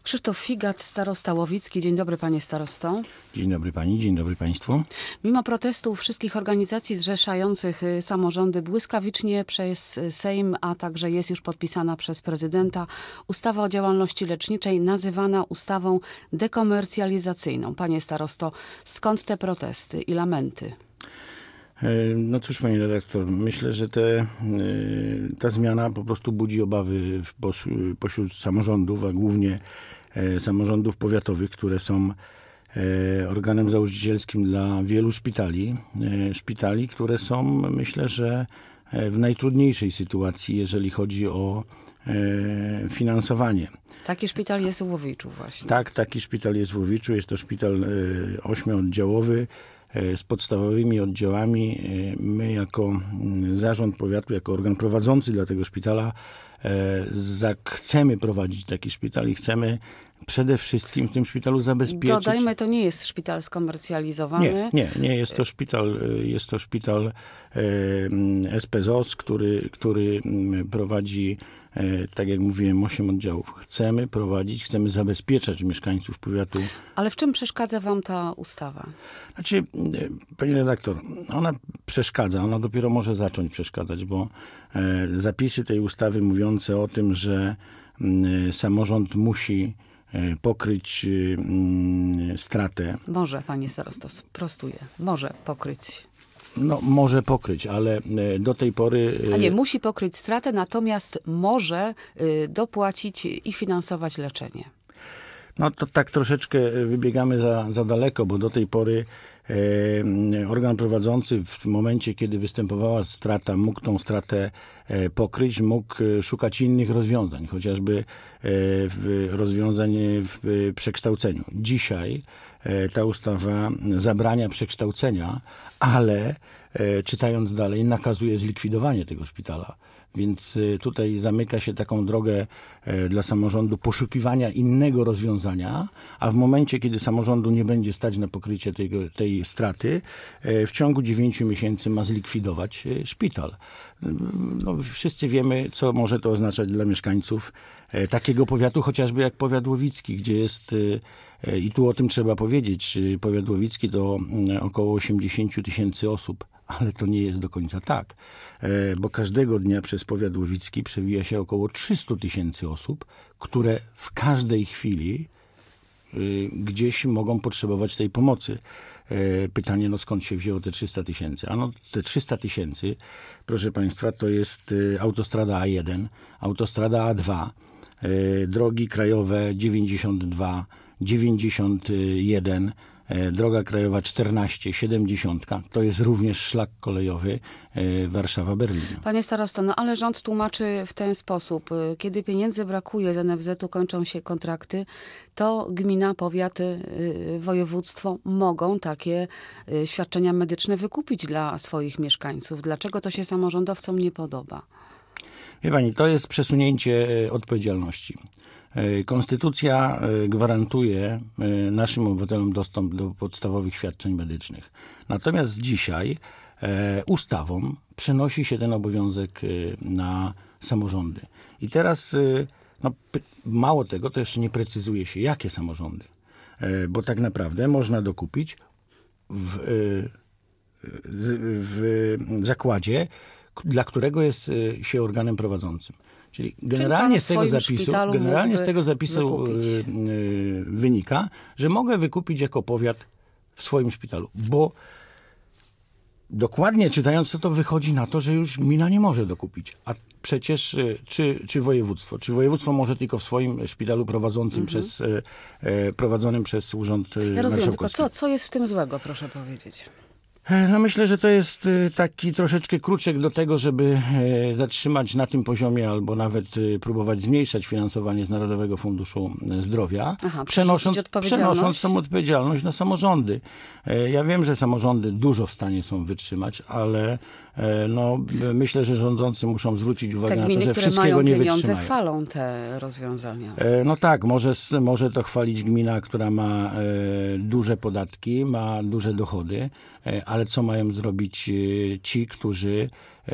Krzysztof Figat, starosta łowicki. Dzień dobry, panie starosto. Dzień dobry pani, dzień dobry państwu. Mimo protestów wszystkich organizacji zrzeszających samorządy błyskawicznie przez Sejm, a także jest już podpisana przez prezydenta ustawa o działalności leczniczej, nazywana ustawą dekomercjalizacyjną. Panie starosto, skąd te protesty i lamenty? No cóż, pani redaktor, myślę, że ta zmiana po prostu budzi obawy pośród samorządów, a głównie samorządów powiatowych, które są organem założycielskim dla wielu szpitali, które są, myślę, że w najtrudniejszej sytuacji, jeżeli chodzi o finansowanie. Taki szpital jest w Łowiczu właśnie. Tak, taki szpital jest w Łowiczu. Jest to szpital 8-oddziałowy z podstawowymi oddziałami. My jako zarząd powiatu, jako organ prowadzący dla tego szpitala chcemy prowadzić taki szpital i chcemy przede wszystkim w tym szpitalu zabezpieczyć... Dodajmy, to nie jest szpital skomercjalizowany. Nie. Jest to szpital SPZOS, który prowadzi, tak jak mówiłem, 8 oddziałów. Chcemy zabezpieczać mieszkańców powiatu. Ale w czym przeszkadza wam ta ustawa? Znaczy, pani redaktor, ona przeszkadza, ona dopiero może zacząć przeszkadzać, bo zapisy tej ustawy mówiące o tym, że samorząd musi pokryć stratę. Może, panie starosto, prostuję. Może pokryć. No, może pokryć, ale do tej pory... A nie, musi pokryć stratę, natomiast może dopłacić i finansować leczenie. No to tak troszeczkę wybiegamy za daleko, bo do tej pory organ prowadzący w momencie, kiedy występowała strata, mógł tą stratę pokryć, mógł szukać innych rozwiązań, chociażby rozwiązań w przekształceniu. Dzisiaj ta ustawa zabrania przekształcenia, ale czytając dalej, nakazuje zlikwidowanie tego szpitala. Więc tutaj zamyka się taką drogę dla samorządu poszukiwania innego rozwiązania, a w momencie, kiedy samorządu nie będzie stać na pokrycie tej straty, w ciągu 9 miesięcy ma zlikwidować szpital. No, wszyscy wiemy, co może to oznaczać dla mieszkańców takiego powiatu, chociażby jak powiat łowicki, gdzie jest, i tu o tym trzeba powiedzieć, powiat łowicki to około 80 000 osób. Ale to nie jest do końca tak, bo każdego dnia przez powiat łowicki przewija się około 300 000 osób, które w każdej chwili gdzieś mogą potrzebować tej pomocy. Pytanie, no skąd się wzięło te 300 000? Ano te 300 000, proszę państwa, to jest autostrada A1, autostrada A2, drogi krajowe 92, 91, droga krajowa 14, 70. To jest również szlak kolejowy Warszawa-Berlin. Panie starosto, no ale rząd tłumaczy w ten sposób. Kiedy pieniędzy brakuje z NFZ-u, kończą się kontrakty, to gmina, powiaty, województwo mogą takie świadczenia medyczne wykupić dla swoich mieszkańców. Dlaczego to się samorządowcom nie podoba? Wie pani, to jest przesunięcie odpowiedzialności. Konstytucja gwarantuje naszym obywatelom dostęp do podstawowych świadczeń medycznych. Natomiast dzisiaj ustawą przenosi się ten obowiązek na samorządy. I teraz mało tego, to jeszcze nie precyzuje się, jakie samorządy. Bo tak naprawdę można dokupić w zakładzie, dla którego jest się organem prowadzącym. Czyli generalnie z tego zapisu wynika, że mogę wykupić jako powiat w swoim szpitalu, bo dokładnie czytając to wychodzi na to, że już gmina nie może dokupić. A przecież czy województwo? Czy województwo może tylko w swoim szpitalu prowadzonym przez Urząd Marszałkowski? Ja rozumiem, tylko co jest w tym złego, proszę powiedzieć? No myślę, że to jest taki troszeczkę kruczek do tego, żeby zatrzymać na tym poziomie albo nawet próbować zmniejszać finansowanie z Narodowego Funduszu Zdrowia, przenosząc tą odpowiedzialność na samorządy. Ja wiem, że samorządy dużo w stanie są wytrzymać, ale myślę, że rządzący muszą zwrócić uwagę na to, że wszystkiego nie wytrzymają. Chwalą te rozwiązania. No tak, może to chwalić gmina, która ma duże podatki, ma duże dochody, ale co mają zrobić ci, którzy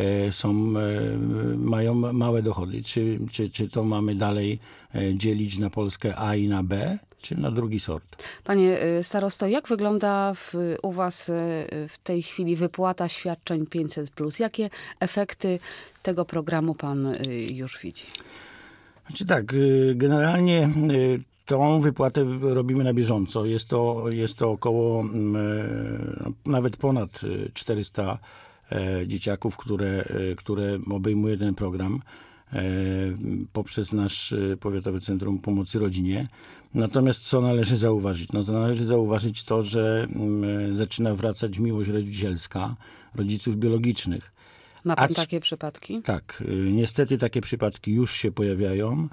mają małe dochody? Czy to mamy dalej dzielić na Polskę A i na B, czy na drugi sort? Panie starosto, jak wygląda u was w tej chwili wypłata świadczeń 500+? Jakie efekty tego programu pan już widzi? Znaczy tak, generalnie tą wypłatę robimy na bieżąco. Jest to około nawet ponad 400 dzieciaków, które obejmuje ten program poprzez nasz Powiatowe Centrum Pomocy Rodzinie. Natomiast co należy zauważyć? No to należy zauważyć to, że zaczyna wracać miłość rodzicielska rodziców biologicznych. Ma pan takie przypadki? Tak, niestety takie przypadki już się pojawiają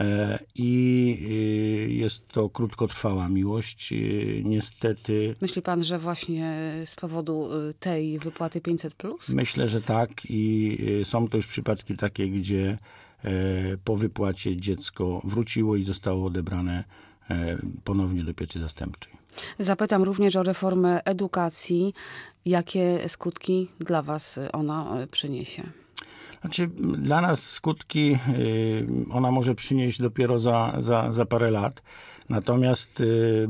i jest to krótkotrwała miłość. Niestety. Myśli pan, że właśnie z powodu tej wypłaty 500+? Myślę, że tak i są to już przypadki takie, gdzie po wypłacie dziecko wróciło i zostało odebrane ponownie do pieczy zastępczej. Zapytam również o reformę edukacji. Jakie skutki dla was ona przyniesie? Znaczy, dla nas skutki ona może przynieść dopiero za parę lat. Natomiast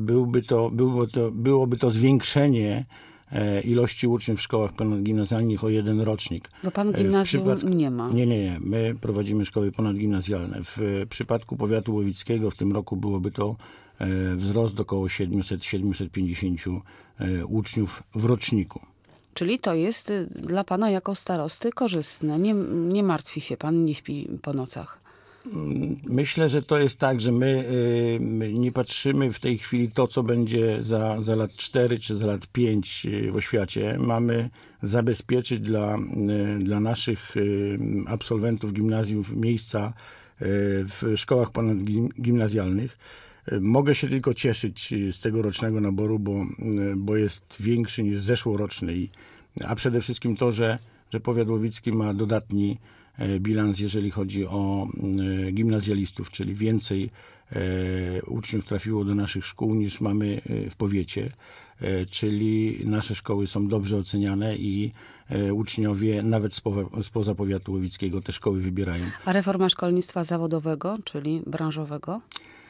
byłoby to zwiększenie ilości uczniów w szkołach ponadgimnazjalnych o 1 rocznik. Bo pan gimnazjum nie ma. Nie. My prowadzimy szkoły ponadgimnazjalne. W przypadku powiatu łowickiego w tym roku byłoby to wzrost do około 700-750 uczniów w roczniku. Czyli to jest dla pana jako starosty korzystne. Nie martwi się pan, nie śpi po nocach. Myślę, że to jest tak, że my nie patrzymy w tej chwili to, co będzie za lat 4 czy za lat 5 w oświacie. Mamy zabezpieczyć dla naszych absolwentów gimnazjów miejsca w szkołach ponadgimnazjalnych. Mogę się tylko cieszyć z tegorocznego naboru, bo jest większy niż zeszłoroczny. A przede wszystkim to, że powiat łowicki ma dodatni bilans, jeżeli chodzi o gimnazjalistów, czyli więcej uczniów trafiło do naszych szkół niż mamy w powiecie. Czyli nasze szkoły są dobrze oceniane i uczniowie nawet spoza powiatu łowickiego te szkoły wybierają. A reforma szkolnictwa zawodowego, czyli branżowego?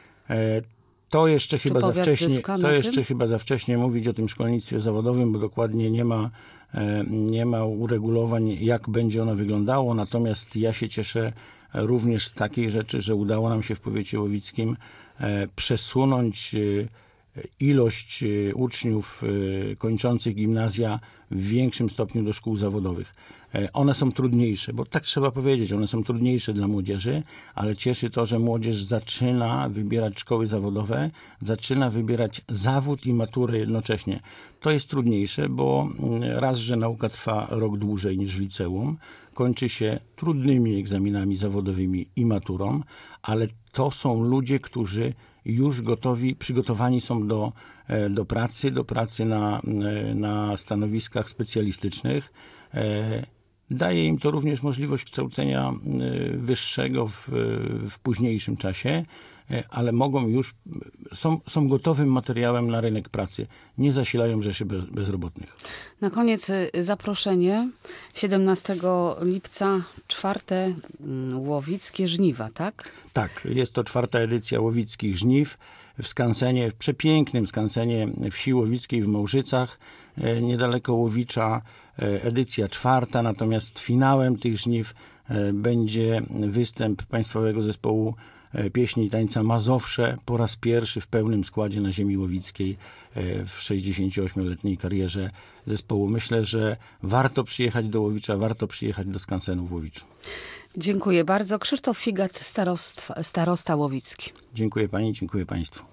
To jeszcze chyba za wcześnie mówić o tym szkolnictwie zawodowym, bo dokładnie nie ma uregulowań, jak będzie ono wyglądało. Natomiast ja się cieszę również z takiej rzeczy, że udało nam się w powiecie łowickim przesunąć ilość uczniów kończących gimnazja w większym stopniu do szkół zawodowych. One są trudniejsze, bo tak trzeba powiedzieć, one są trudniejsze dla młodzieży, ale cieszy to, że młodzież zaczyna wybierać szkoły zawodowe, zaczyna wybierać zawód i maturę jednocześnie. To jest trudniejsze, bo raz, że nauka trwa rok dłużej niż w liceum, kończy się trudnymi egzaminami zawodowymi i maturą, ale to są ludzie, którzy już przygotowani są do pracy na stanowiskach specjalistycznych. Daje im to również możliwość kształcenia wyższego w późniejszym czasie, ale są gotowym materiałem na rynek pracy. Nie zasilają rzeszy bezrobotnych. Na koniec zaproszenie 17 lipca, 4. Łowickie Żniwa, tak? Tak, jest to 4. edycja Łowickich Żniw w skansenie, w przepięknym skansenie wsi łowickiej w Małżycach, niedaleko Łowicza. Edycja 4, natomiast finałem tych żniw będzie występ Państwowego Zespołu Pieśni i Tańca Mazowsze po raz pierwszy w pełnym składzie na ziemi łowickiej w 68-letniej karierze zespołu. Myślę, że warto przyjechać do Łowicza, warto przyjechać do skansenu w Łowiczu. Dziękuję bardzo. Krzysztof Figat, starosta łowicki. Dziękuję pani, dziękuję państwu.